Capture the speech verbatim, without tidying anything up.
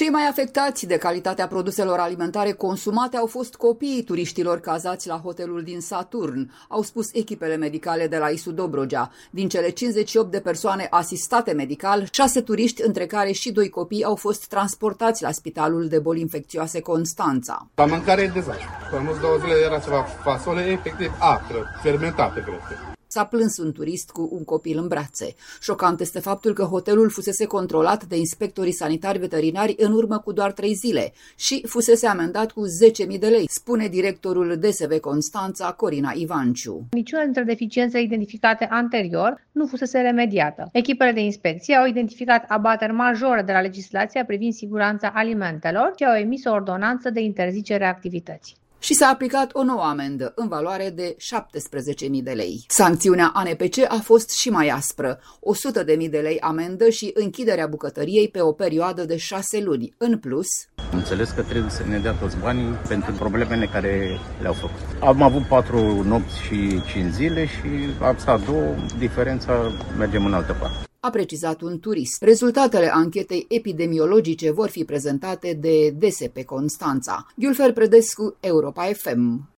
Cei mai afectați de calitatea produselor alimentare consumate au fost copiii turiștilor cazați la hotelul din Saturn, au spus echipele medicale de la I S U Dobrogea. Din cele cincizeci și opt de persoane asistate medical, șase turiști, între care și doi copii, au fost transportați la Spitalul de Boli Infecțioase Constanța. La mâncare e dezastru. În mulți două zile era ceva fasole efectiv acră, fermentată, cred. S-a plâns un turist cu un copil în brațe. Șocant este faptul că hotelul fusese controlat de inspectorii sanitari veterinari în urmă cu doar trei zile și fusese amendat cu zece mii de lei, spune directorul D S V Constanța, Corina Ivanciu. Niciuna dintre deficiențele identificate anterior nu fusese remediată. Echipele de inspecție au identificat abateri majore de la legislația privind siguranța alimentelor și au emis o ordonanță de interzicere a activității. Și s-a aplicat o nouă amendă în valoare de șaptesprezece mii de lei. Sancțiunea A N P C a fost și mai aspră, o sută de mii de lei amendă și închiderea bucătăriei pe o perioadă de șase luni. În plus, am înțeles că trebuie să ne dea toți banii pentru problemele care le-au făcut. Am avut patru nopți și cinci zile și am stat două, diferența mergem în altă parte, a precizat un turist. Rezultatele anchetei epidemiologice vor fi prezentate de D S P Constanța. Ghiulfer Predescu, Europa F M.